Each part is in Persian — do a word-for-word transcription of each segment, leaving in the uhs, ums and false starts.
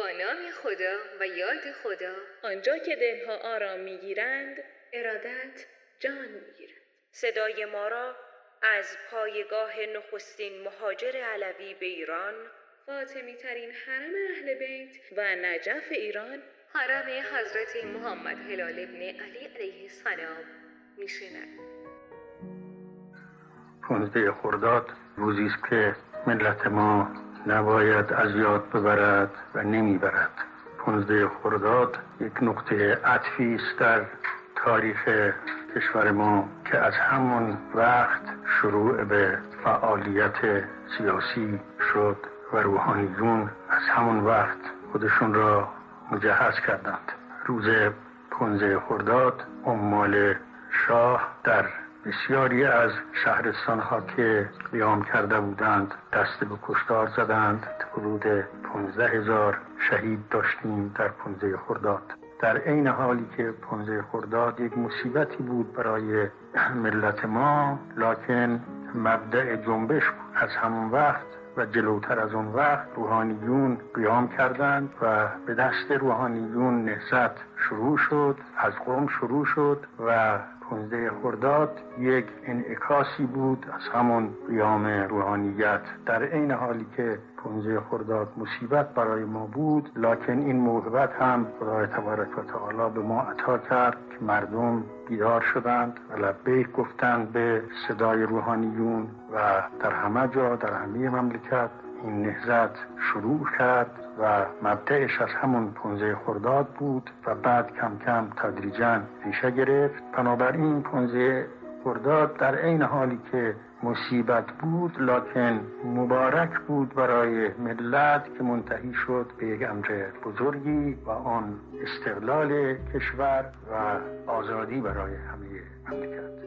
نام خدا و یاد خدا، آنجا که دلها آرام میگیرند، ارادت جان میگیرد. صدای ما را از پایگاه نخستین مهاجر علوی به ایران، فاطمی ترین حرم اهل بیت و نجف ایران، حرم حضرت محمد هلال ابن علی علیه السلام میشنند. پانزده خرداد روزی است که ملت ما نباید از یاد ببرد و نمیبرد. پانزده خرداد یک نقطه عطفی است در تاریخ کشور ما که از همون وقت شروع به فعالیت سیاسی شد و روحانیون از همون وقت خودشون را مجهز کردند. روز پانزده خرداد عمال شاه در بسیاری از شهرستان‌ها که قیام کرده بودند دست به کشتار زدند. حدود پانزده هزار شهید داشتیم در پانزده خرداد. در عین حالی که پانزده خرداد یک مصیبتی بود برای ملت ما، لکن مبدأ جنبش بود. از همون وقت و جلوتر از اون وقت روحانیون قیام کردند و به دست روحانیون نهضت شروع شد، از قم شروع شد و پانزده خرداد یک انعکاسی بود از همون قیام روحانیت. در عین حالی که پانزده خرداد مصیبت برای ما بود، لکن این موهبت هم خدای تبارک و تعالی به ما عطا کرد که مردم بیدار شدند و لبیک گفتند به صدای روحانیون و در همه جا در همه مملکت این نهضت شروع کرد و مبدأش از همون پانزده خرداد بود و بعد کم کم تدریجاً ریشه گرفت. بنابراین پانزده خرداد در عین حالی که مصیبت بود لکن مبارک بود برای ملت که منتهی شد به یک امر بزرگی و آن استقلال کشور و آزادی برای همه مملکت.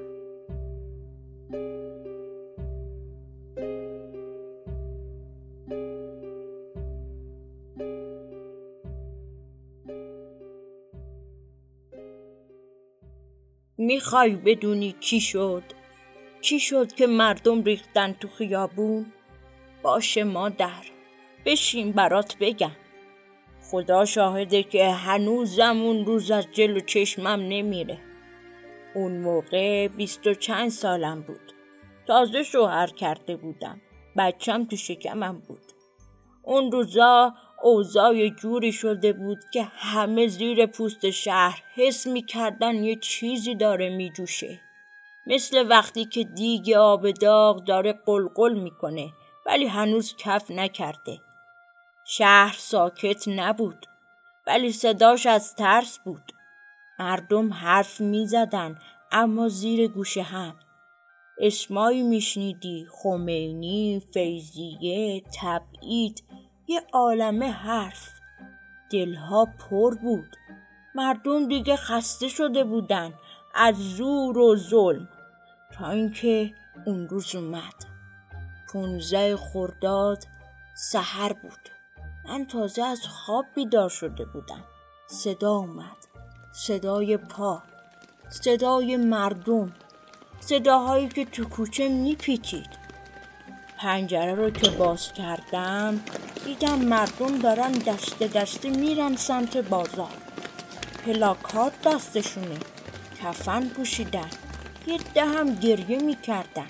میخوای بدونی چی شد؟ چی شد که مردم ریختن تو خیابون؟ باشه مادر، بشین برات بگم. خدا شاهده که هنوزم اون روز از جلو چشمم نمیره. اون موقع بیست و چند سالم بود. تازه شوهر کرده بودم. بچم تو شکمم بود. اون روزا اوضاع جوری شده بود که همه زیر پوست شهر حس می‌کردن یه چیزی داره میجوشه. مثل وقتی که دیگ آب داغ داره قلقل میکنه ولی هنوز کف نکرده. شهر ساکت نبود ولی صداش از ترس بود. مردم حرف میزدن اما زیر گوش هم. اسمایی میشنیدی، خمینی، فیضیه، تبعید، یه عالمه حرف. دلها پر بود. مردم دیگه خسته شده بودن از زور و ظلم. تا اینکه اون روز اومد. پونزده خرداد سحر بود. من تازه از خواب بیدار شده بودم. صدا اومد. صدای پا. صدای مردم. صداهایی که تو کوچه میپیچید. پنجره رو که باز کردم دیدم مردم دارن دست دسته میرن سمت بازار. پلاکات دستشونه. کفن پوشیدن. یه ده هم گریه میکردن.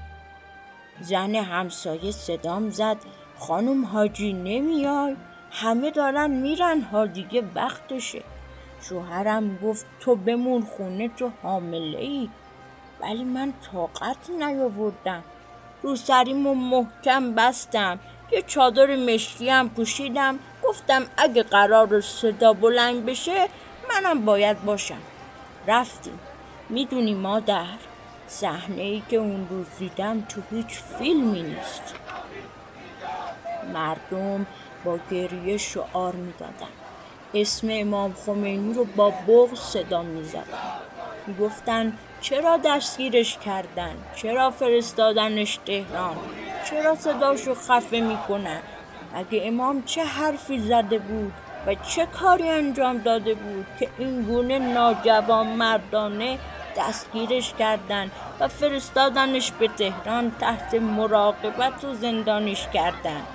زن همسایه صدام زد خانم حاجی نمیای؟ همه دارن میرن ها، دیگه وقتشه. شوهرم گفت تو بمون خونه، تو حامله ای. ولی من طاقت نیاوردم. رو سریمو محکم بستم. یه چادر مشکی هم پوشیدم. گفتم اگه قرار صدا بلند بشه منم باید باشم. رفتیم. میدونی مادر، صحنه‌ای که اون روز دیدم تو هیچ فیلمی نیست. مردم با گریه شعار میدادن. اسم امام خمینی رو با بغض صدا میزدن. میگفتن چرا دستگیرش کردن؟ چرا فرستادنش تهران؟ چرا صداشو خفه میکنن؟ اگه امام چه حرفی زده بود و چه کاری انجام داده بود که این گونه ناجوان مردانه دستگیرش کردن و فرستادنش به تهران تحت مراقبت و زندانش کردن؟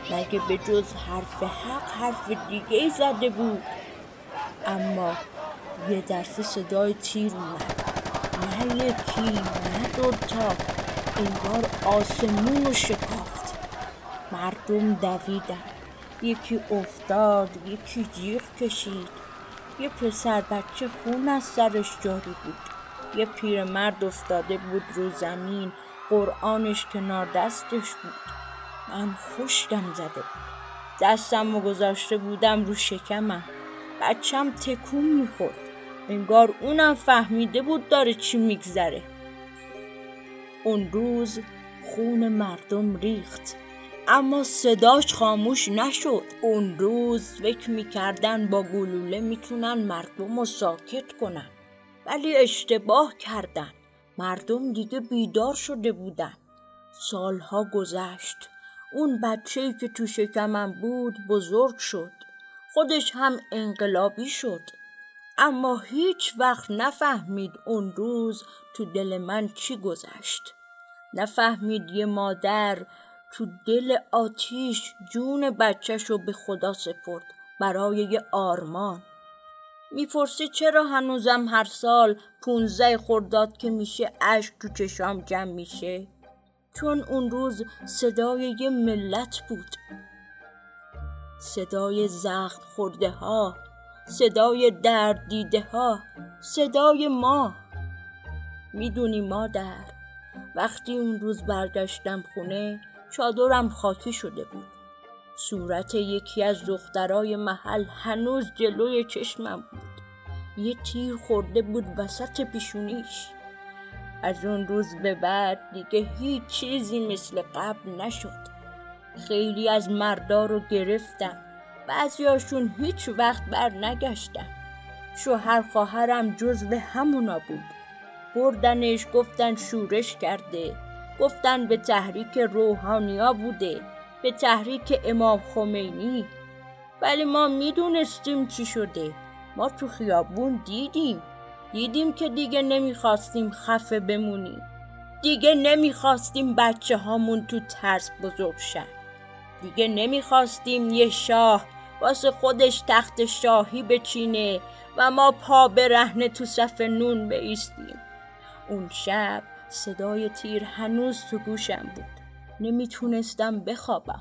مگه به جز حرف حق حرف دیگه ای زده بود؟ اما یه دفعه صدای تیر اومد، نه یکی نه دوتا، انگار آسمون رو شکافت. مردم دویدن، یکی افتاد، یکی جیغ کشید. یه پسر بچه خون از سرش جاری بود. یه پیرمرد افتاده بود رو زمین، قرآنش کنار دستش بود. من خشکم زده بود. دستم رو گذاشته بودم رو شکمم. بچم تکون میخورد، انگار اونم فهمیده بود داره چی میگذره. اون روز خون مردم ریخت، اما صداش خاموش نشد. اون روز فکر میکردن با گلوله میتونن مردم رو ساکت کنن، ولی اشتباه کردن. مردم دیگه بیدار شده بودن. سالها گذشت. اون بچه‌ای که تو شکمم بود بزرگ شد. خودش هم انقلابی شد. اما هیچ وقت نفهمید اون روز تو دل من چی گذشت. نفهمید یه مادر تو دل آتیش جون بچه‌شو به خدا سپرد برای یه آرمان. میپرسی چرا هنوزم هر سال پونزده خرداد که میشه اشک تو چشام جمع میشه؟ چون اون روز صدای یه ملت بود، صدای زخم خورده ها، صدای درد دیده ها، صدای ما. میدونی مادر، وقتی اون روز برگشتم خونه چادرم خاکی شده بود. صورت یکی از دخترای محل هنوز جلوی چشمم بود. یه تیر خورده بود وسط پیشونیش. از اون روز به بعد دیگه هیچ چیزی مثل قبل نشد. خیلی از مردا رو گرفتن، بعضیاشون هیچ وقت بر نگشتن. شوهر خواهرم جزو همونا بود. بردنش، گفتن شورش کرده، گفتن به تحریک روحانیا بوده، به تحریک امام خمینی. ولی ما میدونستیم چی شده. ما تو خیابون دیدیم دیدیم که دیگه نمیخواستیم خفه بمونیم. دیگه نمیخواستیم بچه هامون تو ترس بزرگ شن. دیگه نمیخواستیم یه شاه واسه خودش تخت شاهی بچینه و ما پا برهنه تو صف نون بایستیم. اون شب صدای تیر هنوز تو گوشم بود. نمیتونستم بخوابم.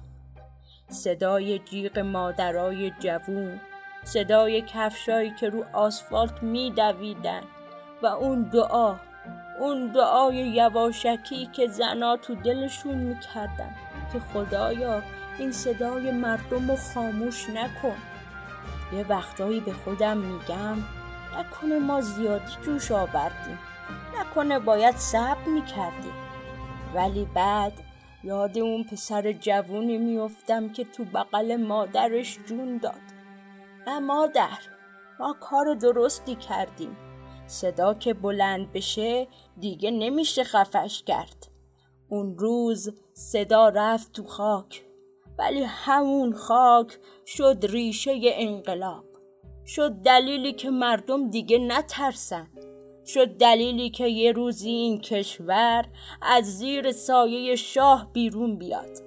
صدای جیغ مادرای جوون، صدای کفشایی که رو آسفالت میدویدن و اون دعا، اون دعای یواشکی که زنا تو دلشون میکردن که خدایا این صدای مردم رو خاموش نکن. یه وقتایی به خودم میگم نکنه ما زیادی جوش آوردیم، نکنه باید صبر میکردیم. ولی بعد یاد اون پسر جوونی میافتم که تو بغل مادرش جون داد. نه مادر، ما کار درستی کردیم. صدا که بلند بشه دیگه نمیشه خفش کرد. اون روز صدا رفت تو خاک، ولی همون خاک شد ریشه انقلاب. شد دلیلی که مردم دیگه نترسن. شد دلیلی که یه روزی این کشور از زیر سایه شاه بیرون بیاد.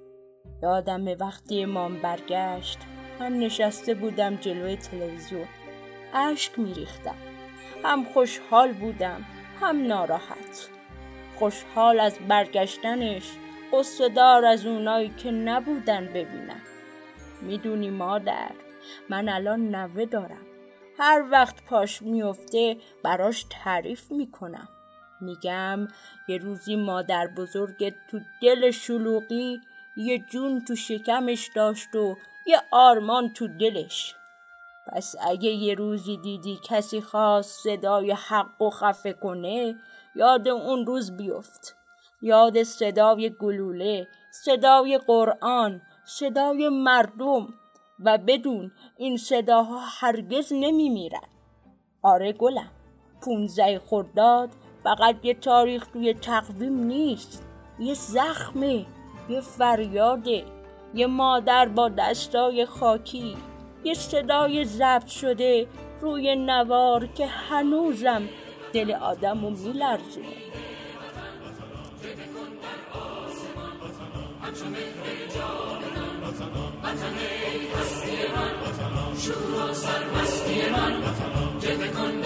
یادم وقتی امام برگشت، من نشسته بودم جلوی تلویزیون، اشک میریختم. هم خوشحال بودم هم ناراحت. خوشحال از برگشتنش، غصه‌دار از اونایی که نبودن ببینن. میدونی مادر، من الان نوه دارم. هر وقت پاش میفته براش تعریف میکنم. میگم یه روزی مادر بزرگت تو دل شلوغی یه جون تو شکمش داشت و یه آرمان تو دلش. پس اگه یه روزی دیدی کسی خواست صدای حق و خفه کنه، یاد اون روز بیفت. یاد صدای گلوله، صدای قرآن، صدای مردم، و بدون این صداها هرگز نمی میرن. آره گلم، پونزده خرداد فقط یه تاریخ توی تقویم نیست، یه زخمه، یه فریاده، یه مادر با دستای خاکی، یه صدای ضبط شده روی نوار که هنوزم دل آدمو میلرزونه. همچو مهر جاودان وطن ای هستی من، شور و سرمستی من، جلوه کن